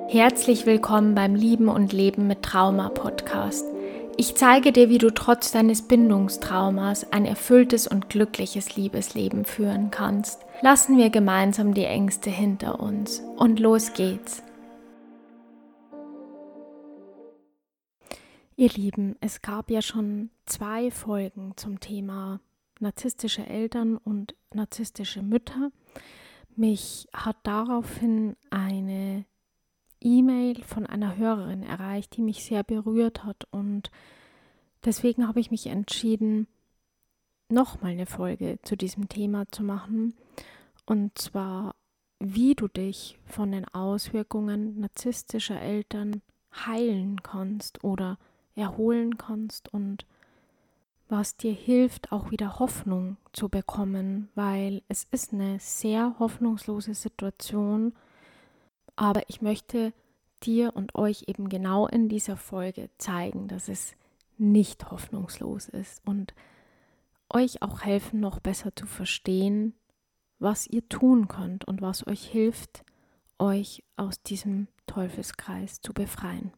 Herzlich willkommen beim Lieben und Leben mit Trauma Podcast. Ich zeige dir, wie du trotz deines Bindungstraumas ein erfülltes und glückliches Liebesleben führen kannst. Lassen wir gemeinsam die Ängste hinter uns und los geht's. Ihr Lieben, es gab ja schon 2 Folgen zum Thema narzisstische Eltern und narzisstische Mütter. Mich hat daraufhin eine E-Mail von einer Hörerin erreicht, die mich sehr berührt hat, und deswegen habe ich mich entschieden, nochmal eine Folge zu diesem Thema zu machen, und zwar, wie du dich von den Auswirkungen narzisstischer Eltern heilen kannst oder erholen kannst und was dir hilft, auch wieder Hoffnung zu bekommen, weil es ist eine sehr hoffnungslose Situation. Aber ich möchte dir und euch eben genau in dieser Folge zeigen, dass es nicht hoffnungslos ist und euch auch helfen, noch besser zu verstehen, was ihr tun könnt und was euch hilft, euch aus diesem Teufelskreis zu befreien.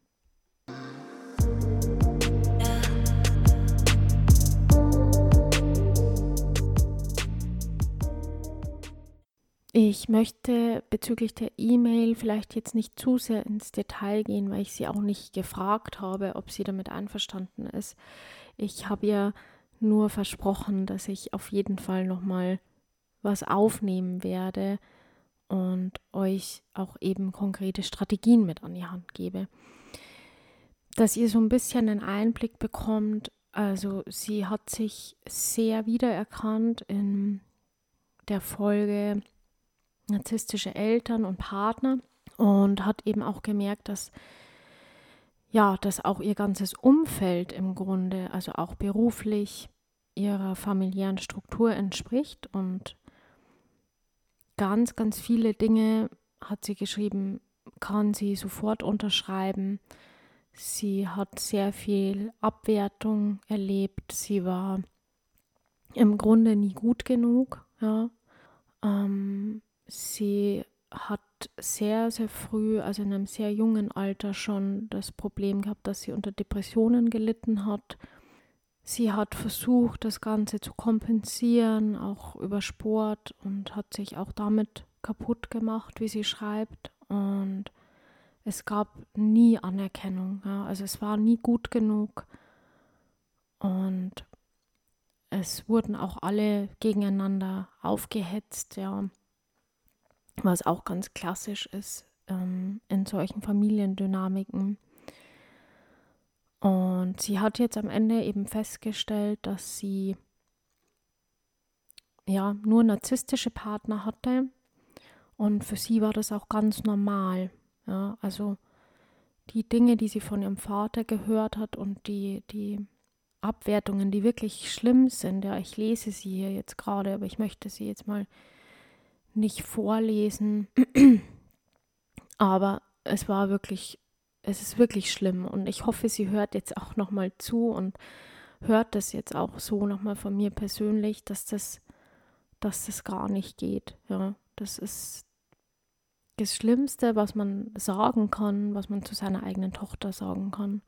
Ich möchte bezüglich der E-Mail vielleicht jetzt nicht zu sehr ins Detail gehen, weil ich sie auch nicht gefragt habe, ob sie damit einverstanden ist. Ich habe ihr nur versprochen, dass ich auf jeden Fall nochmal was aufnehmen werde und euch auch eben konkrete Strategien mit an die Hand gebe. Dass ihr so ein bisschen einen Einblick bekommt, also sie hat sich sehr wiedererkannt in der Folge narzisstische Eltern und Partner und hat eben auch gemerkt, dass auch ihr ganzes Umfeld im Grunde, also auch beruflich, ihrer familiären Struktur entspricht, und ganz, ganz viele Dinge, hat sie geschrieben, kann sie sofort unterschreiben. Sie hat sehr viel Abwertung erlebt. Sie war im Grunde nie gut genug, ja. Sie hat sehr, sehr früh, also in einem sehr jungen Alter schon das Problem gehabt, dass sie unter Depressionen gelitten hat. Sie hat versucht, das Ganze zu kompensieren, auch über Sport, und hat sich auch damit kaputt gemacht, wie sie schreibt. Und es gab nie Anerkennung, ja. Also es war nie gut genug. Und es wurden auch alle gegeneinander aufgehetzt, ja. Was auch ganz klassisch ist in solchen Familiendynamiken. Und sie hat jetzt am Ende eben festgestellt, dass sie nur narzisstische Partner hatte, und für sie war das auch ganz normal. Ja, also die Dinge, die sie von ihrem Vater gehört hat und die Abwertungen, die wirklich schlimm sind, ja, ich lese sie hier jetzt gerade, aber ich möchte sie jetzt mal nicht vorlesen, aber es ist wirklich schlimm, und ich hoffe, sie hört jetzt auch nochmal zu und hört das jetzt auch so nochmal von mir persönlich, dass das gar nicht geht. Ja, das ist das Schlimmste, was man sagen kann, was man zu seiner eigenen Tochter sagen kann.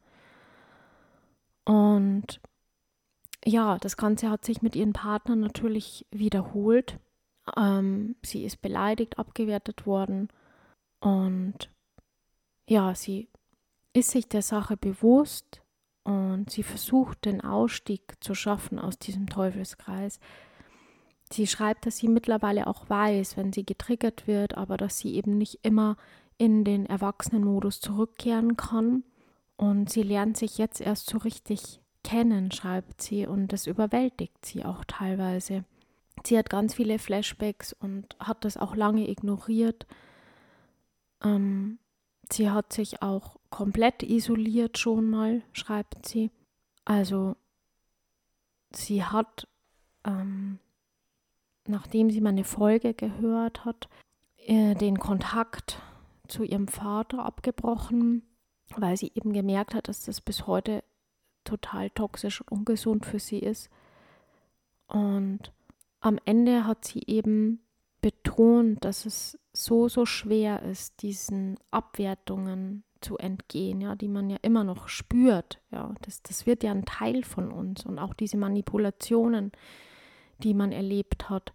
Und ja, das Ganze hat sich mit ihren Partnern natürlich wiederholt. Sie ist beleidigt, abgewertet worden, und ja, sie ist sich der Sache bewusst und sie versucht, den Ausstieg zu schaffen aus diesem Teufelskreis. Sie schreibt, dass sie mittlerweile auch weiß, wenn sie getriggert wird, aber dass sie eben nicht immer in den Erwachsenenmodus zurückkehren kann. Und sie lernt sich jetzt erst so richtig kennen, schreibt sie, und das überwältigt sie auch teilweise. Sie hat ganz viele Flashbacks und hat das auch lange ignoriert. Sie hat sich auch komplett isoliert schon mal, schreibt sie. Also sie hat, nachdem sie meine Folge gehört hat, den Kontakt zu ihrem Vater abgebrochen, weil sie eben gemerkt hat, dass das bis heute total toxisch und ungesund für sie ist. Und am Ende hat sie eben betont, dass es so, so schwer ist, diesen Abwertungen zu entgehen, ja, die man ja immer noch spürt. Ja, das wird ja ein Teil von uns und auch diese Manipulationen, die man erlebt hat.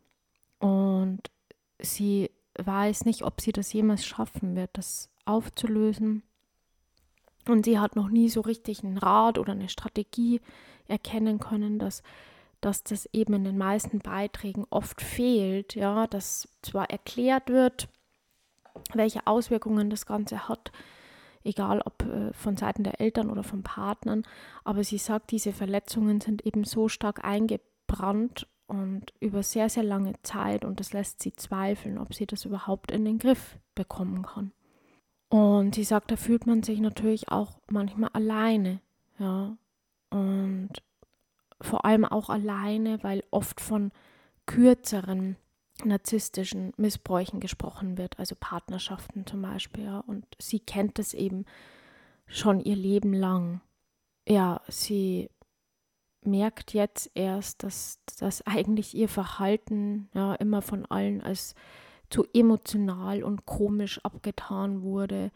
Und sie weiß nicht, ob sie das jemals schaffen wird, das aufzulösen. Und sie hat noch nie so richtig einen Rat oder eine Strategie erkennen können, dass das eben in den meisten Beiträgen oft fehlt, ja, dass zwar erklärt wird, welche Auswirkungen das Ganze hat, egal ob von Seiten der Eltern oder von Partnern, aber sie sagt, diese Verletzungen sind eben so stark eingebrannt und über sehr, sehr lange Zeit und das lässt sie zweifeln, ob sie das überhaupt in den Griff bekommen kann. Und sie sagt, da fühlt man sich natürlich auch manchmal alleine, ja, und vor allem auch alleine, weil oft von kürzeren narzisstischen Missbräuchen gesprochen wird, also Partnerschaften zum Beispiel, ja, und sie kennt es eben schon ihr Leben lang. Ja, sie merkt jetzt erst, dass das eigentlich ihr Verhalten ja immer von allen als zu emotional und komisch abgetan wurde.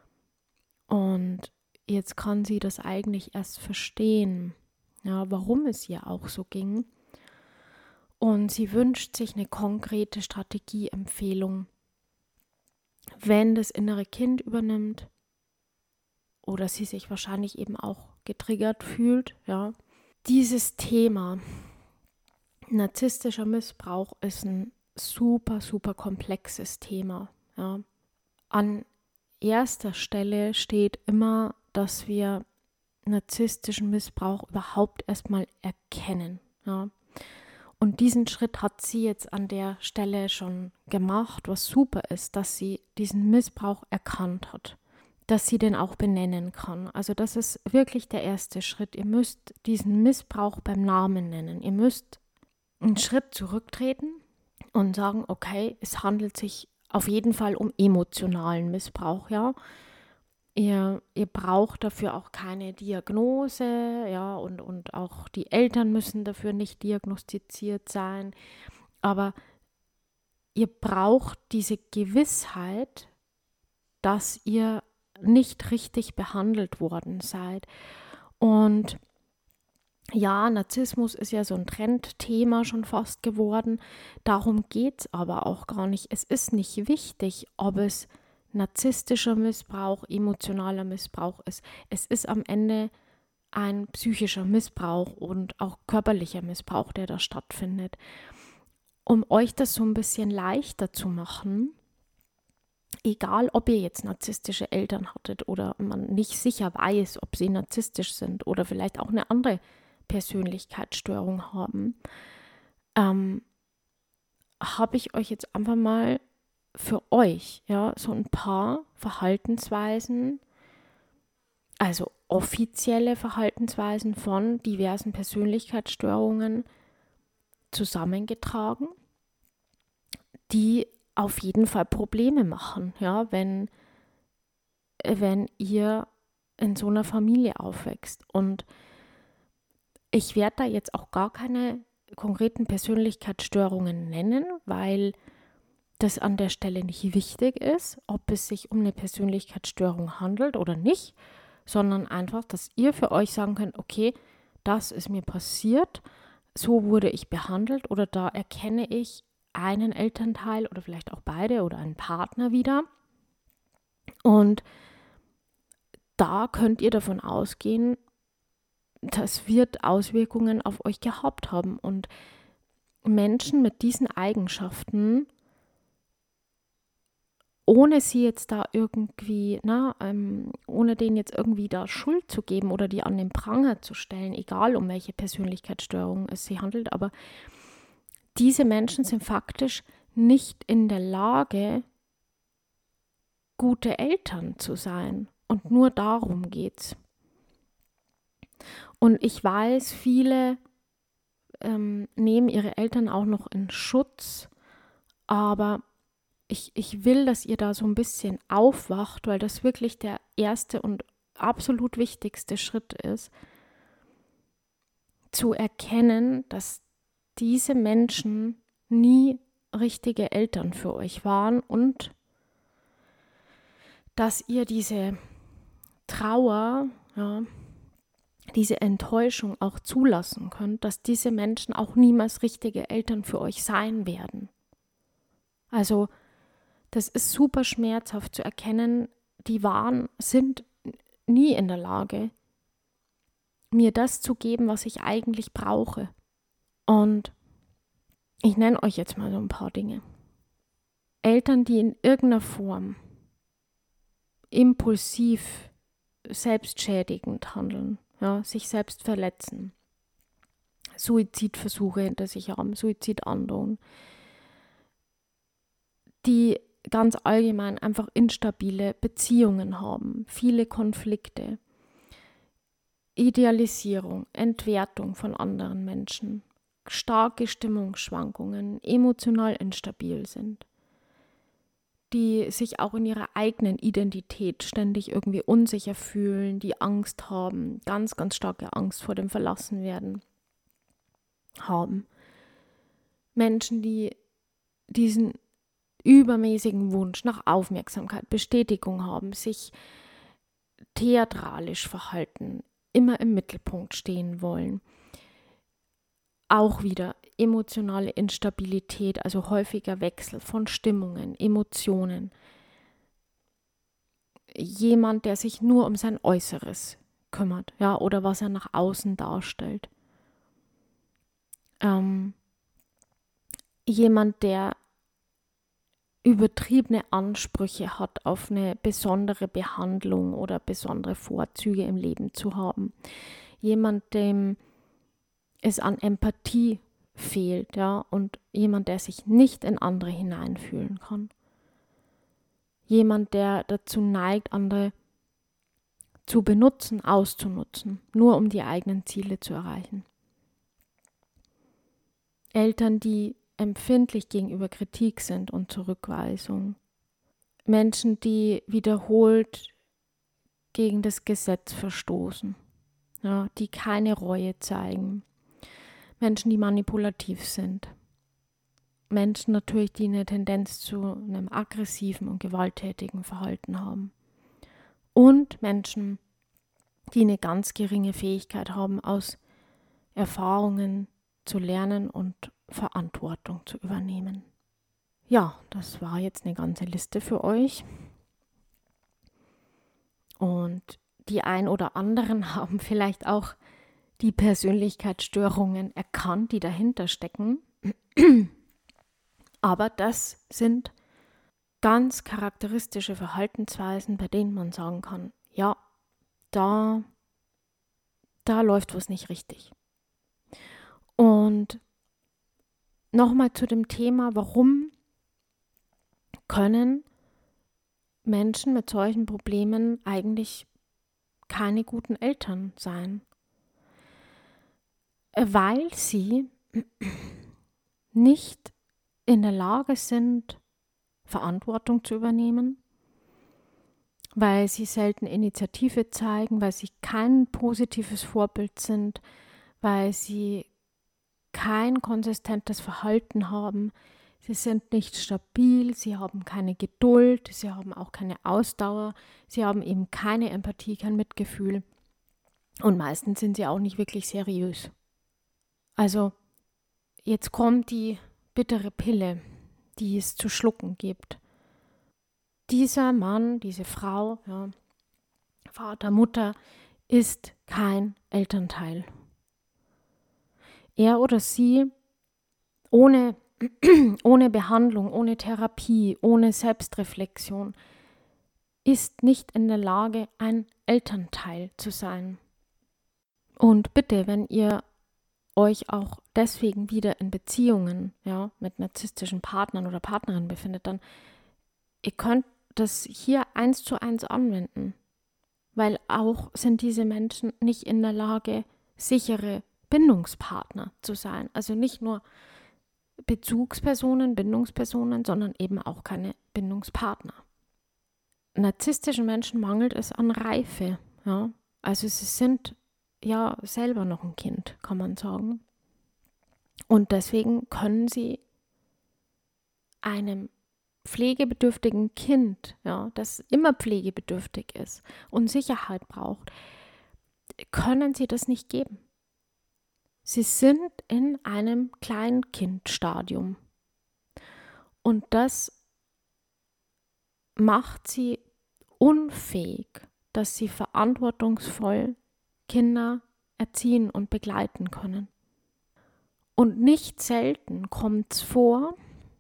Und jetzt kann sie das eigentlich erst verstehen, ja, warum es ihr auch so ging. Und sie wünscht sich eine konkrete Strategieempfehlung, wenn das innere Kind übernimmt oder sie sich wahrscheinlich eben auch getriggert fühlt. Ja. Dieses Thema narzisstischer Missbrauch ist ein super, super komplexes Thema. Ja. An erster Stelle steht immer, dass wir narzisstischen Missbrauch überhaupt erstmal erkennen. Ja. Und diesen Schritt hat sie jetzt an der Stelle schon gemacht, was super ist, dass sie diesen Missbrauch erkannt hat, dass sie den auch benennen kann. Also das ist wirklich der erste Schritt. Ihr müsst diesen Missbrauch beim Namen nennen. Ihr müsst einen Schritt zurücktreten und sagen, okay, es handelt sich auf jeden Fall um emotionalen Missbrauch, ja. Ihr braucht dafür auch keine Diagnose, ja, und auch die Eltern müssen dafür nicht diagnostiziert sein. Aber ihr braucht diese Gewissheit, dass ihr nicht richtig behandelt worden seid. Und ja, Narzissmus ist ja so ein Trendthema schon fast geworden. Darum geht es aber auch gar nicht. Es ist nicht wichtig, ob es narzisstischer Missbrauch, emotionaler Missbrauch ist. Es ist am Ende ein psychischer Missbrauch und auch körperlicher Missbrauch, der da stattfindet. Um euch das so ein bisschen leichter zu machen, egal ob ihr jetzt narzisstische Eltern hattet oder man nicht sicher weiß, ob sie narzisstisch sind oder vielleicht auch eine andere Persönlichkeitsstörung haben, habe ich euch jetzt einfach mal für euch, ja, so ein paar Verhaltensweisen, also offizielle Verhaltensweisen von diversen Persönlichkeitsstörungen zusammengetragen, die auf jeden Fall Probleme machen, ja, wenn ihr in so einer Familie aufwächst. Und ich werde da jetzt auch gar keine konkreten Persönlichkeitsstörungen nennen, weil das an der Stelle nicht wichtig ist, ob es sich um eine Persönlichkeitsstörung handelt oder nicht, sondern einfach, dass ihr für euch sagen könnt, okay, das ist mir passiert, so wurde ich behandelt oder da erkenne ich einen Elternteil oder vielleicht auch beide oder einen Partner wieder. Und da könnt ihr davon ausgehen, das wird Auswirkungen auf euch gehabt haben. Und Menschen mit diesen Eigenschaften, ohne sie jetzt da irgendwie, ohne denen jetzt irgendwie da Schuld zu geben oder die an den Pranger zu stellen, egal um welche Persönlichkeitsstörung es sich handelt, aber diese Menschen sind faktisch nicht in der Lage, gute Eltern zu sein. Und nur darum geht's. Und ich weiß, viele nehmen ihre Eltern auch noch in Schutz, aber ich will, dass ihr da so ein bisschen aufwacht, weil das wirklich der erste und absolut wichtigste Schritt ist, zu erkennen, dass diese Menschen nie richtige Eltern für euch waren und dass ihr diese Trauer, ja, diese Enttäuschung auch zulassen könnt, dass diese Menschen auch niemals richtige Eltern für euch sein werden. Also das ist super schmerzhaft zu erkennen, sind nie in der Lage, mir das zu geben, was ich eigentlich brauche. Und ich nenne euch jetzt mal so ein paar Dinge. Eltern, die in irgendeiner Form impulsiv, selbstschädigend handeln, ja, sich selbst verletzen, Suizidversuche hinter sich haben, Suizid androhen, die ganz allgemein einfach instabile Beziehungen haben, viele Konflikte, Idealisierung, Entwertung von anderen Menschen, starke Stimmungsschwankungen, emotional instabil sind, die sich auch in ihrer eigenen Identität ständig irgendwie unsicher fühlen, die Angst haben, ganz, ganz starke Angst vor dem Verlassenwerden haben. Menschen, die diesen übermäßigen Wunsch nach Aufmerksamkeit, Bestätigung haben, sich theatralisch verhalten, immer im Mittelpunkt stehen wollen. Auch wieder emotionale Instabilität, also häufiger Wechsel von Stimmungen, Emotionen. Jemand, der sich nur um sein Äußeres kümmert, ja, oder was er nach außen darstellt. Jemand, der übertriebene Ansprüche hat auf eine besondere Behandlung oder besondere Vorzüge im Leben zu haben. Jemand, dem es an Empathie fehlt, ja, und jemand, der sich nicht in andere hineinfühlen kann. Jemand, der dazu neigt, andere zu benutzen, auszunutzen, nur um die eigenen Ziele zu erreichen. Eltern, die empfindlich gegenüber Kritik sind und Zurückweisung. Menschen, die wiederholt gegen das Gesetz verstoßen, ja, die keine Reue zeigen. Menschen, die manipulativ sind. Menschen natürlich, die eine Tendenz zu einem aggressiven und gewalttätigen Verhalten haben. Und Menschen, die eine ganz geringe Fähigkeit haben, aus Erfahrungen zu lernen und Verantwortung zu übernehmen. Ja, das war jetzt eine ganze Liste für euch. Und die ein oder anderen haben vielleicht auch die Persönlichkeitsstörungen erkannt, die dahinter stecken. Aber das sind ganz charakteristische Verhaltensweisen, bei denen man sagen kann, ja, da läuft was nicht richtig. Und nochmal zu dem Thema, warum können Menschen mit solchen Problemen eigentlich keine guten Eltern sein? Weil sie nicht in der Lage sind, Verantwortung zu übernehmen, weil sie selten Initiative zeigen, weil sie kein positives Vorbild sind, weil sie kein konsistentes Verhalten haben, sie sind nicht stabil, sie haben keine Geduld, sie haben auch keine Ausdauer, sie haben eben keine Empathie, kein Mitgefühl und meistens sind sie auch nicht wirklich seriös. Also jetzt kommt die bittere Pille, die es zu schlucken gibt. Dieser Mann, diese Frau, ja, Vater, Mutter, ist kein Elternteil. Er oder sie ohne Behandlung, ohne Therapie, ohne Selbstreflexion ist nicht in der Lage, ein Elternteil zu sein. Und bitte, wenn ihr euch auch deswegen wieder in Beziehungen, ja, mit narzisstischen Partnern oder Partnerinnen befindet, dann ihr könnt das hier 1:1 anwenden, weil auch sind diese Menschen nicht in der Lage, sichere Bindungspartner zu sein. Also nicht nur Bezugspersonen, Bindungspersonen, sondern eben auch keine Bindungspartner. Narzisstischen Menschen mangelt es an Reife. Ja? Also sie sind ja selber noch ein Kind, kann man sagen. Und deswegen können sie einem pflegebedürftigen Kind, ja, das immer pflegebedürftig ist und Sicherheit braucht, können sie das nicht geben. Sie sind in einem Kleinkindstadium und das macht sie unfähig, dass sie verantwortungsvoll Kinder erziehen und begleiten können. Und nicht selten kommt es vor,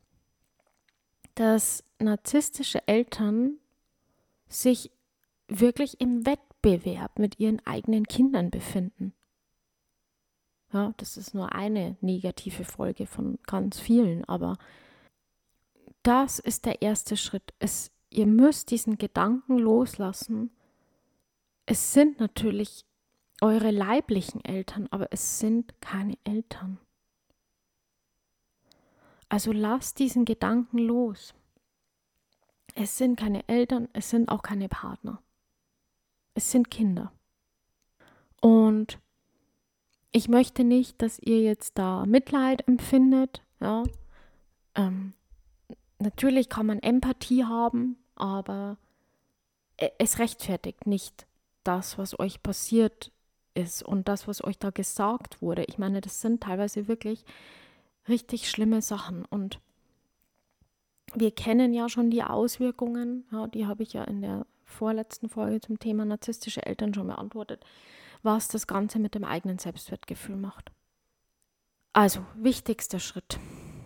dass narzisstische Eltern sich wirklich im Wettbewerb mit ihren eigenen Kindern befinden. Ja, das ist nur eine negative Folge von ganz vielen, aber das ist der erste Schritt. Ihr müsst diesen Gedanken loslassen. Es sind natürlich eure leiblichen Eltern, aber es sind keine Eltern. Also lasst diesen Gedanken los. Es sind keine Eltern, es sind auch keine Partner. Es sind Kinder. Und ich möchte nicht, dass ihr jetzt da Mitleid empfindet. Ja. Natürlich kann man Empathie haben, aber es rechtfertigt nicht das, was euch passiert ist und das, was euch da gesagt wurde. Ich meine, das sind teilweise wirklich richtig schlimme Sachen und wir kennen ja schon die Auswirkungen, ja, die habe ich ja in der vorletzten Folge zum Thema narzisstische Eltern schon beantwortet, was das Ganze mit dem eigenen Selbstwertgefühl macht. Also, wichtigster Schritt.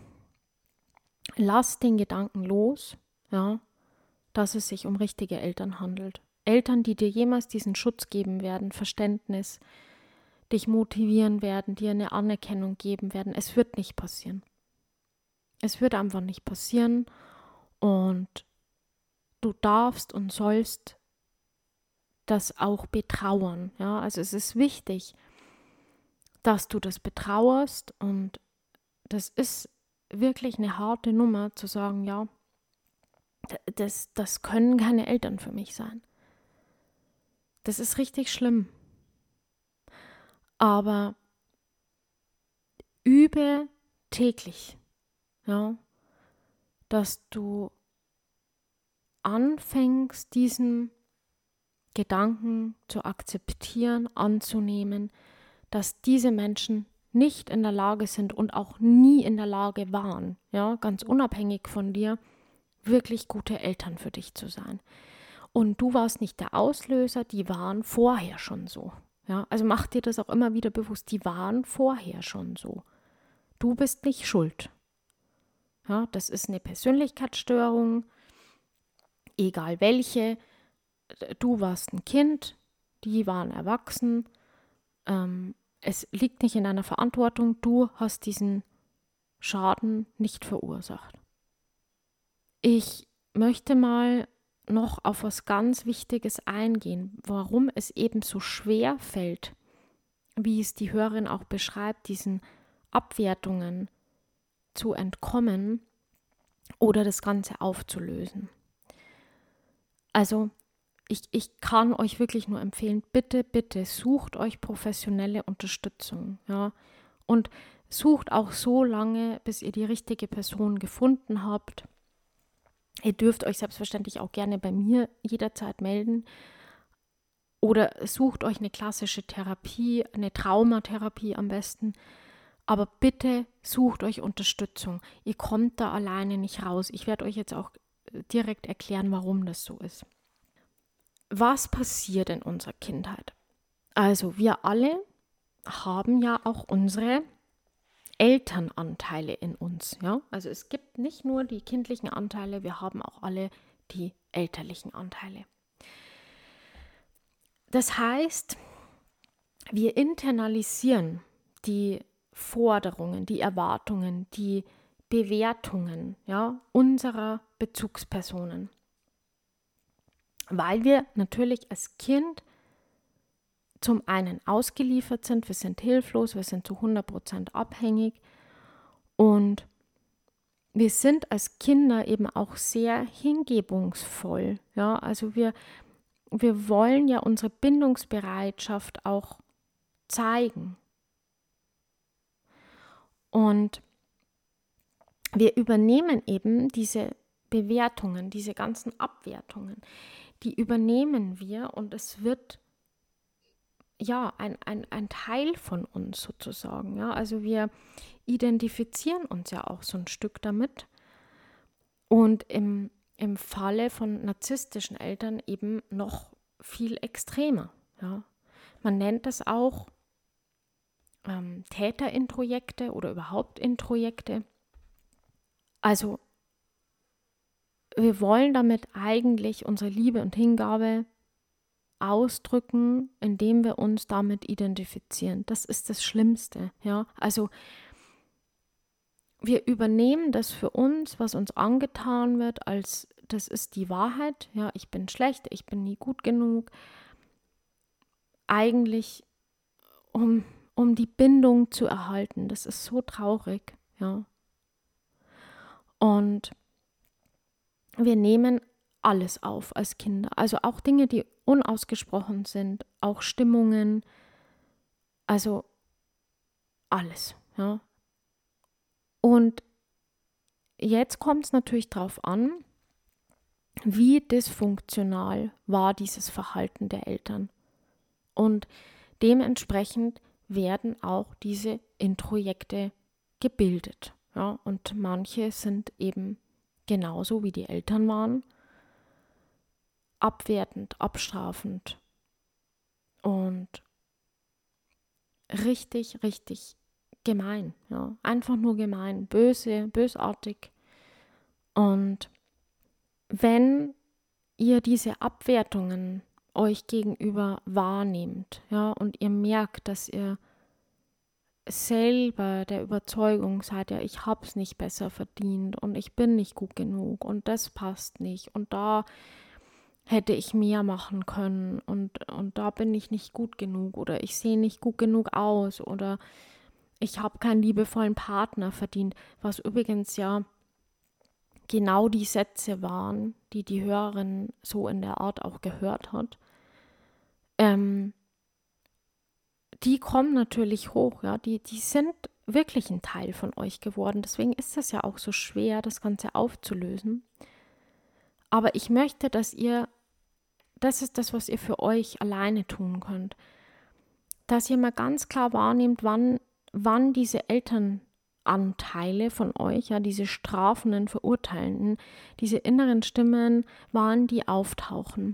Lasst den Gedanken los, ja, dass es sich um richtige Eltern handelt. Eltern, die dir jemals diesen Schutz geben werden, Verständnis, dich motivieren werden, dir eine Anerkennung geben werden. Es wird nicht passieren. Es wird einfach nicht passieren und du darfst und sollst das auch betrauern. Ja? Also es ist wichtig, dass du das betrauerst und das ist wirklich eine harte Nummer zu sagen, ja, das können keine Eltern für mich sein. Das ist richtig schlimm. Aber übe täglich, ja, dass du anfängst, diesen Gedanken zu akzeptieren, anzunehmen, dass diese Menschen nicht in der Lage sind und auch nie in der Lage waren, ja, ganz unabhängig von dir, wirklich gute Eltern für dich zu sein. Und du warst nicht der Auslöser, die waren vorher schon so. Ja, also mach dir das auch immer wieder bewusst, die waren vorher schon so. Du bist nicht schuld. Ja, das ist eine Persönlichkeitsstörung, egal welche. Du warst ein Kind, die waren erwachsen. Es liegt nicht in deiner Verantwortung, du hast diesen Schaden nicht verursacht. Ich möchte mal noch auf was ganz Wichtiges eingehen, warum es eben so schwer fällt, wie es die Hörerin auch beschreibt, diesen Abwertungen zu entkommen oder das Ganze aufzulösen. Also ich kann euch wirklich nur empfehlen, bitte, bitte sucht euch professionelle Unterstützung, ja, und sucht auch so lange, bis ihr die richtige Person gefunden habt. Ihr dürft euch selbstverständlich auch gerne bei mir jederzeit melden oder sucht euch eine klassische Therapie, eine Traumatherapie am besten. Aber bitte sucht euch Unterstützung. Ihr kommt da alleine nicht raus. Ich werde euch jetzt auch direkt erklären, warum das so ist. Was passiert in unserer Kindheit? Also wir alle haben ja auch unsere Elternanteile in uns. Ja? Also es gibt nicht nur die kindlichen Anteile, wir haben auch alle die elterlichen Anteile. Das heißt, wir internalisieren die Forderungen, die Erwartungen, die Bewertungen, ja, unserer Bezugspersonen. Weil wir natürlich als Kind zum einen ausgeliefert sind, wir sind hilflos, wir sind zu 100% abhängig und wir sind als Kinder eben auch sehr hingebungsvoll. Ja? Also wir wollen ja unsere Bindungsbereitschaft auch zeigen. Und wir übernehmen eben diese Bewertungen, diese ganzen Abwertungen, die übernehmen wir und es wird ja ein Teil von uns sozusagen. Ja? Also wir identifizieren uns ja auch so ein Stück damit und im Falle von narzisstischen Eltern eben noch viel extremer. Ja? Man nennt das auch Täterintrojekte oder überhaupt Introjekte. Also wir wollen damit eigentlich unsere Liebe und Hingabe ausdrücken, indem wir uns damit identifizieren. Das ist das Schlimmste. Ja? Also wir übernehmen das für uns, was uns angetan wird, als das ist die Wahrheit. Ja, ich bin schlecht, ich bin nie gut genug. Eigentlich um die Bindung zu erhalten. Das ist so traurig. Ja. Und wir nehmen alles auf als Kinder. Also auch Dinge, die unausgesprochen sind, auch Stimmungen, also alles. Ja. Und jetzt kommt es natürlich darauf an, wie dysfunktional war dieses Verhalten der Eltern. Und dementsprechend werden auch diese Introjekte gebildet. Ja? Und manche sind eben genauso wie die Eltern waren, abwertend, abstrafend und richtig, richtig gemein. Ja? Einfach nur gemein, böse, bösartig. Und wenn ihr diese Abwertungen euch gegenüber wahrnehmt, ja, und ihr merkt, dass ihr selber der Überzeugung seid, ja, ich hab's nicht besser verdient und ich bin nicht gut genug und das passt nicht und da hätte ich mehr machen können und da bin ich nicht gut genug oder ich sehe nicht gut genug aus oder ich habe keinen liebevollen Partner verdient, was übrigens ja genau die Sätze waren, die die Hörerin so in der Art auch gehört hat. Die kommen natürlich hoch, ja, die sind wirklich ein Teil von euch geworden. Deswegen ist es ja auch so schwer, das Ganze aufzulösen. Aber ich möchte, das ist das, was ihr für euch alleine tun könnt, dass ihr mal ganz klar wahrnehmt, wann diese Elternanteile von euch, ja, diese strafenden, verurteilenden, diese inneren Stimmen, wann die auftauchen.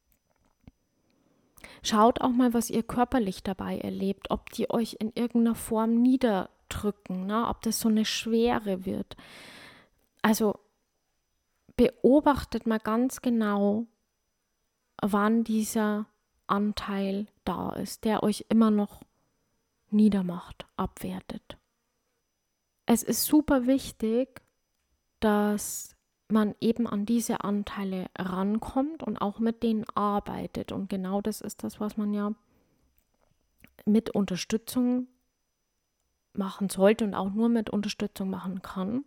Schaut auch mal, was ihr körperlich dabei erlebt, ob die euch in irgendeiner Form niederdrücken, ne? Ob das so eine Schwere wird. Also beobachtet mal ganz genau, wann dieser Anteil da ist, der euch immer noch niedermacht, abwertet. Es ist super wichtig, dass man eben an diese Anteile rankommt und auch mit denen arbeitet. Und genau das ist das, was man ja mit Unterstützung machen sollte und auch nur mit Unterstützung machen kann.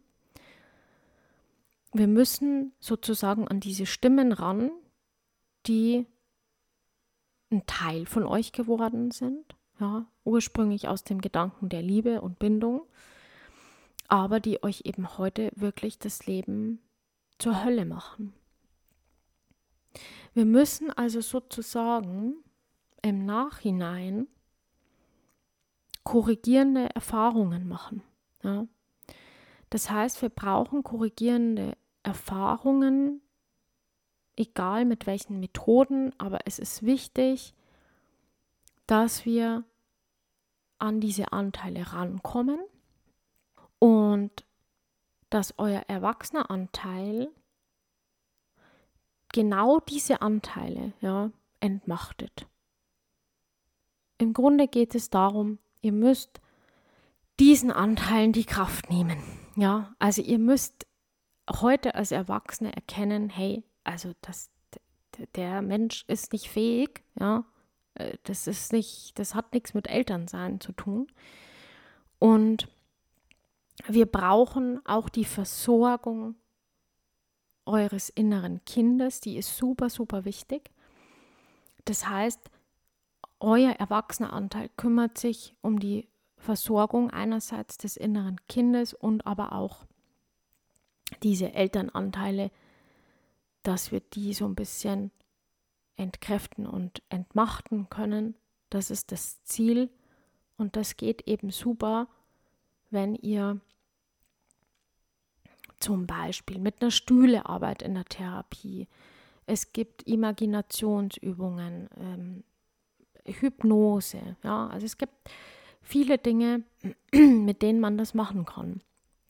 Wir müssen sozusagen an diese Stimmen ran, die ein Teil von euch geworden sind, ja, ursprünglich aus dem Gedanken der Liebe und Bindung, aber die euch eben heute wirklich das Leben zur Hölle machen. Wir müssen also sozusagen im Nachhinein korrigierende Erfahrungen machen. Ja? Das heißt, wir brauchen korrigierende Erfahrungen, egal mit welchen Methoden, aber es ist wichtig, dass wir an diese Anteile rankommen und dass euer erwachsener Anteil genau diese Anteile, ja, entmachtet. Im Grunde geht es darum, ihr müsst diesen Anteilen die Kraft nehmen. Ja, also ihr müsst heute als Erwachsene erkennen, hey, also der Mensch ist nicht fähig, ja, das hat nichts mit Elternsein zu tun. Und wir brauchen auch die Versorgung eures inneren Kindes, die ist super, super wichtig. Das heißt, euer erwachsener Anteil kümmert sich um die Versorgung einerseits des inneren Kindes und aber auch diese Elternanteile, dass wir die so ein bisschen entkräften und entmachten können. Das ist das Ziel und das geht eben super, wenn ihr zum Beispiel mit einer Stühlearbeit in der Therapie. Es gibt Imaginationsübungen, Hypnose. Ja? Also es gibt viele Dinge, mit denen man das machen kann.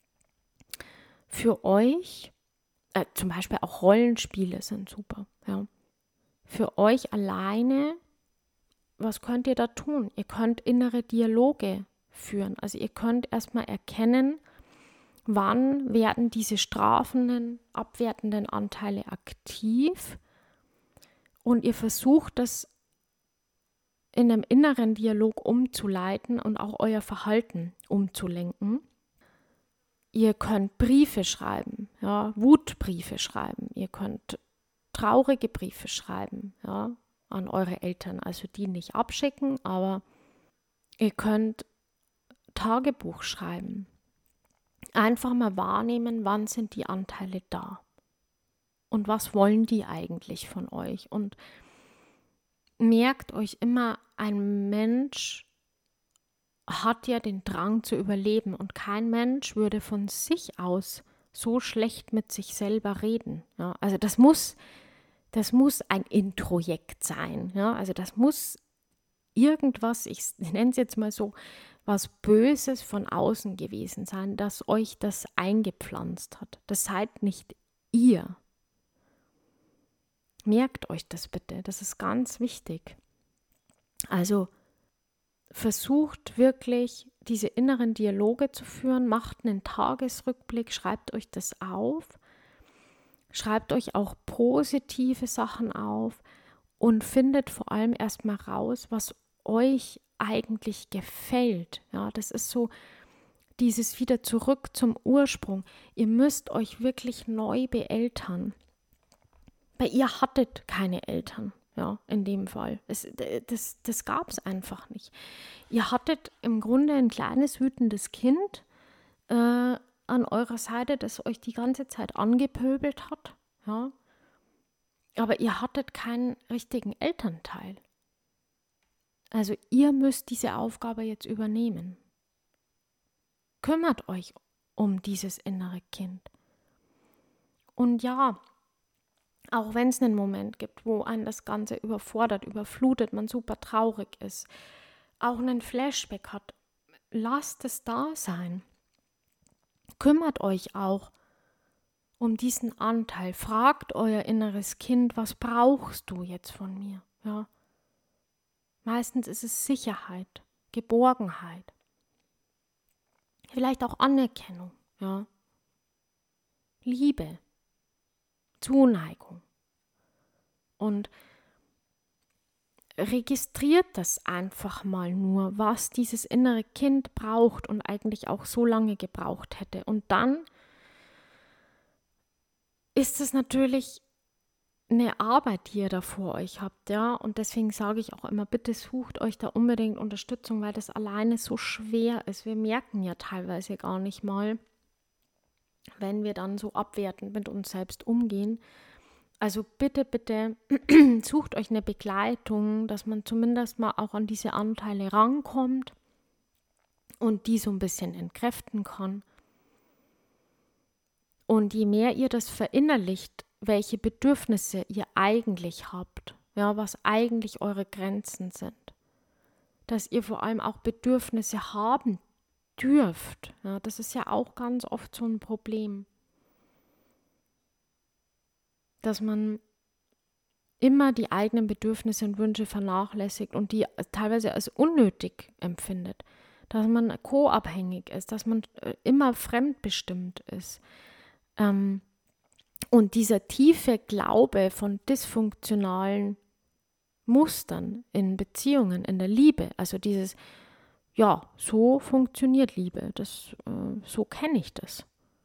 Für euch, zum Beispiel auch Rollenspiele sind super. Ja? Für euch alleine, was könnt ihr da tun? Ihr könnt innere Dialoge führen. Also ihr könnt erstmal erkennen, wann werden diese strafenden, abwertenden Anteile aktiv und ihr versucht, das in einem inneren Dialog umzuleiten und auch euer Verhalten umzulenken. Ihr könnt Briefe schreiben, ja, Wutbriefe schreiben, ihr könnt traurige Briefe schreiben, ja, an eure Eltern, also die nicht abschicken, aber ihr könnt Tagebuch schreiben. Einfach mal wahrnehmen, wann sind die Anteile da und was wollen die eigentlich von euch. Und merkt euch immer, ein Mensch hat ja den Drang zu überleben und kein Mensch würde von sich aus so schlecht mit sich selber reden. Ja, also das muss ein Introjekt sein. Ja, also das muss irgendwas, ich nenne es jetzt mal so, was Böses von außen gewesen sein, das euch das eingepflanzt hat. Das seid nicht ihr. Merkt euch das bitte, das ist ganz wichtig. Also versucht wirklich, diese inneren Dialoge zu führen, macht einen Tagesrückblick, schreibt euch das auf, schreibt euch auch positive Sachen auf und findet vor allem erstmal raus, was euch eigentlich gefällt. Ja, das ist so dieses wieder zurück zum Ursprung. Ihr müsst euch wirklich neu beeltern. Weil ihr hattet keine Eltern, ja, in dem Fall. Das gab es einfach nicht. Ihr hattet im Grunde ein kleines, wütendes Kind an eurer Seite, das euch die ganze Zeit angepöbelt hat, ja. Aber ihr hattet keinen richtigen Elternteil. Also ihr müsst diese Aufgabe jetzt übernehmen. Kümmert euch um dieses innere Kind. Und ja, auch wenn es einen Moment gibt, wo einen das Ganze überfordert, überflutet, man super traurig ist, auch einen Flashback hat, lasst es da sein. Kümmert euch auch um diesen Anteil. Fragt euer inneres Kind, was brauchst du jetzt von mir? Ja. Meistens ist es Sicherheit, Geborgenheit, vielleicht auch Anerkennung, ja. Liebe, Zuneigung. Und registriert das einfach mal nur, was dieses innere Kind braucht und eigentlich auch so lange gebraucht hätte. Und dann ist es natürlich eine Arbeit, die ihr da vor euch habt, ja. Und deswegen sage ich auch immer, bitte sucht euch da unbedingt Unterstützung, weil das alleine so schwer ist. Wir merken ja teilweise gar nicht mal, wenn wir dann so abwertend mit uns selbst umgehen. Also bitte, bitte sucht euch eine Begleitung, dass man zumindest mal auch an diese Anteile rankommt und die so ein bisschen entkräften kann. Und je mehr ihr das verinnerlicht, welche Bedürfnisse ihr eigentlich habt, ja, was eigentlich eure Grenzen sind, dass ihr vor allem auch Bedürfnisse haben dürft, ja, das ist ja auch ganz oft so ein Problem, dass man immer die eigenen Bedürfnisse und Wünsche vernachlässigt und die teilweise als unnötig empfindet, dass man co-abhängig ist, dass man immer fremdbestimmt ist. Und dieser tiefe Glaube von dysfunktionalen Mustern in Beziehungen, in der Liebe, also dieses, ja, so funktioniert Liebe, so kenne ich das.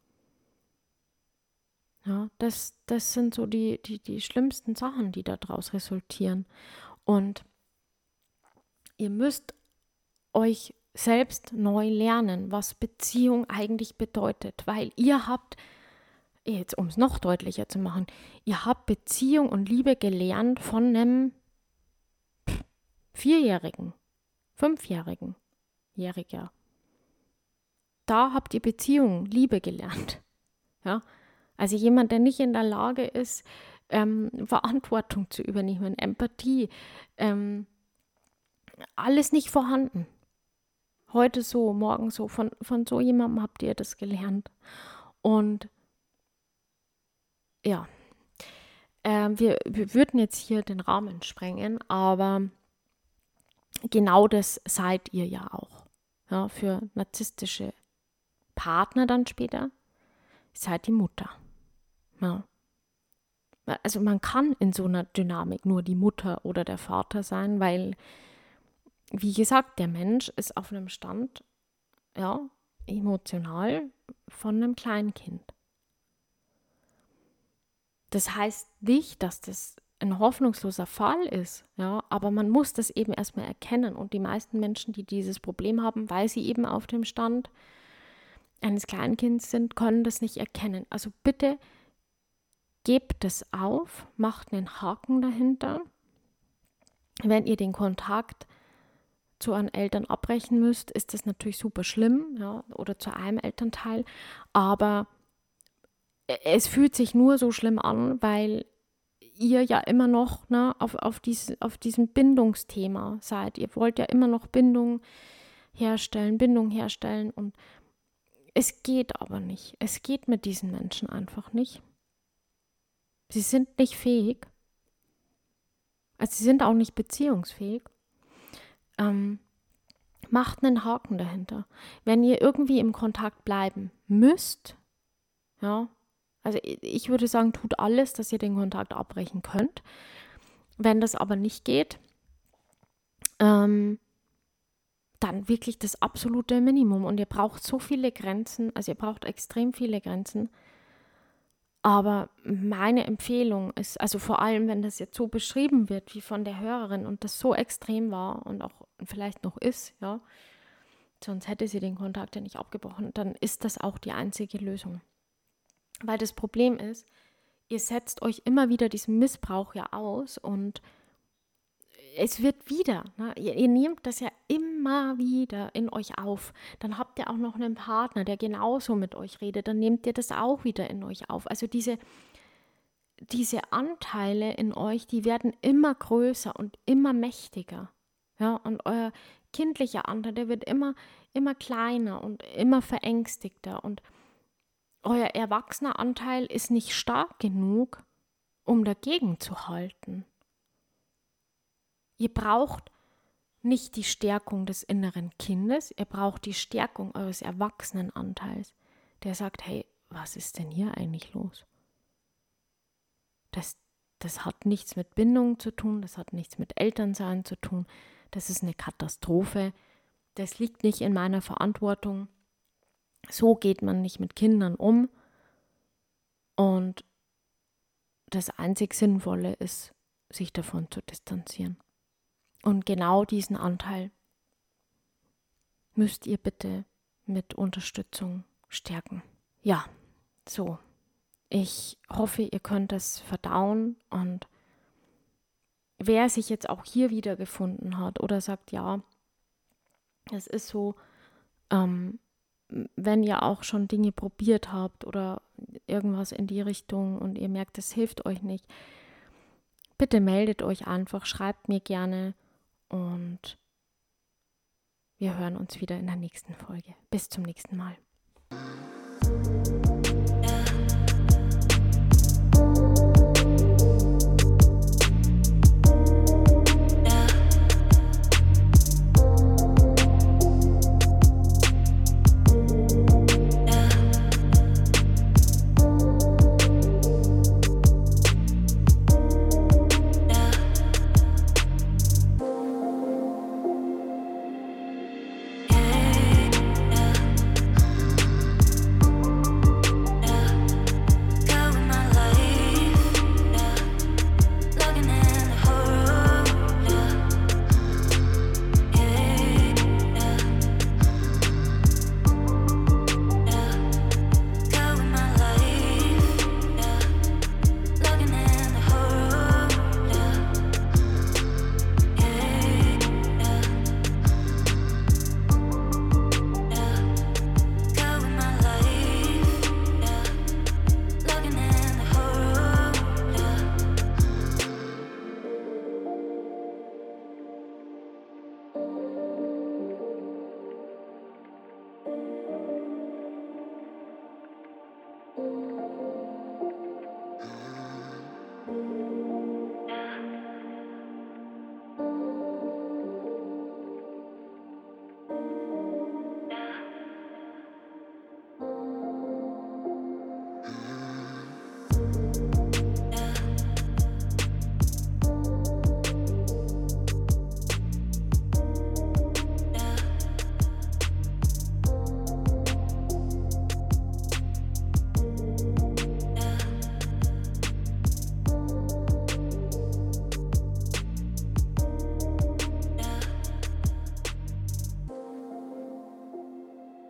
Ja, das sind so die schlimmsten Sachen, die daraus resultieren. Und ihr müsst euch selbst neu lernen, was Beziehung eigentlich bedeutet, weil ihr habt Jetzt, um es noch deutlicher zu machen, ihr habt Beziehung und Liebe gelernt von einem 4-Jährigen, 5-Jährigen, Jähriger. Da habt ihr Beziehung, Liebe gelernt. Ja? Also jemand, der nicht in der Lage ist, Verantwortung zu übernehmen, Empathie, alles nicht vorhanden. Heute so, morgen so, von so jemandem habt ihr das gelernt. Und ja, wir würden jetzt hier den Rahmen sprengen, aber genau das seid ihr ja auch. Ja, für narzisstische Partner dann später, seid die Mutter. Ja. Also man kann in so einer Dynamik nur die Mutter oder der Vater sein, weil, wie gesagt, der Mensch ist auf einem Stand, ja, emotional von einem Kleinkind. Das heißt nicht, dass das ein hoffnungsloser Fall ist, ja, aber man muss das eben erstmal erkennen. Und die meisten Menschen, die dieses Problem haben, weil sie eben auf dem Stand eines Kleinkinds sind, können das nicht erkennen. Also bitte gebt es auf, macht einen Haken dahinter. Wenn ihr den Kontakt zu euren Eltern abbrechen müsst, ist das natürlich super schlimm, ja, oder zu einem Elternteil, aber es fühlt sich nur so schlimm an, weil ihr ja immer noch auf diesem Bindungsthema seid. Ihr wollt ja immer noch Bindung herstellen und es geht aber nicht. Es geht mit diesen Menschen einfach nicht. Sie sind nicht fähig. Also sie sind auch nicht beziehungsfähig. Macht einen Haken dahinter. Wenn ihr irgendwie im Kontakt bleiben müsst, ja, also ich würde sagen, tut alles, dass ihr den Kontakt abbrechen könnt. Wenn das aber nicht geht, dann wirklich das absolute Minimum. Und ihr braucht so viele Grenzen, also ihr braucht extrem viele Grenzen. Aber meine Empfehlung ist, also vor allem, wenn das jetzt so beschrieben wird wie von der Hörerin und das so extrem war und auch vielleicht noch ist, ja, sonst hätte sie den Kontakt ja nicht abgebrochen, dann ist das auch die einzige Lösung. Weil das Problem ist, ihr setzt euch immer wieder diesem Missbrauch ja aus und es wird wieder, ne? Ihr nehmt das ja immer wieder in euch auf. Dann habt ihr auch noch einen Partner, der genauso mit euch redet, dann nehmt ihr das auch wieder in euch auf. Also diese Anteile in euch, die werden immer größer und immer mächtiger. Ja? Und euer kindlicher Anteil, der wird immer kleiner und immer verängstigter. Und euer erwachsener Anteil ist nicht stark genug, um dagegen zu halten. Ihr braucht nicht die Stärkung des inneren Kindes, ihr braucht die Stärkung eures Erwachsenenanteils, der sagt, hey, was ist denn hier eigentlich los? Das hat nichts mit Bindung zu tun, das hat nichts mit Elternsein zu tun, das ist eine Katastrophe, das liegt nicht in meiner Verantwortung, so geht man nicht mit Kindern um und das einzig Sinnvolle ist, sich davon zu distanzieren. Und genau diesen Anteil müsst ihr bitte mit Unterstützung stärken. Ja, so. Ich hoffe, ihr könnt das verdauen und wer sich jetzt auch hier wiedergefunden hat oder sagt, ja, es ist so, wenn ihr auch schon Dinge probiert habt oder irgendwas in die Richtung und ihr merkt, es hilft euch nicht, bitte meldet euch einfach, schreibt mir gerne. Und wir hören uns wieder in der nächsten Folge. Bis zum nächsten Mal.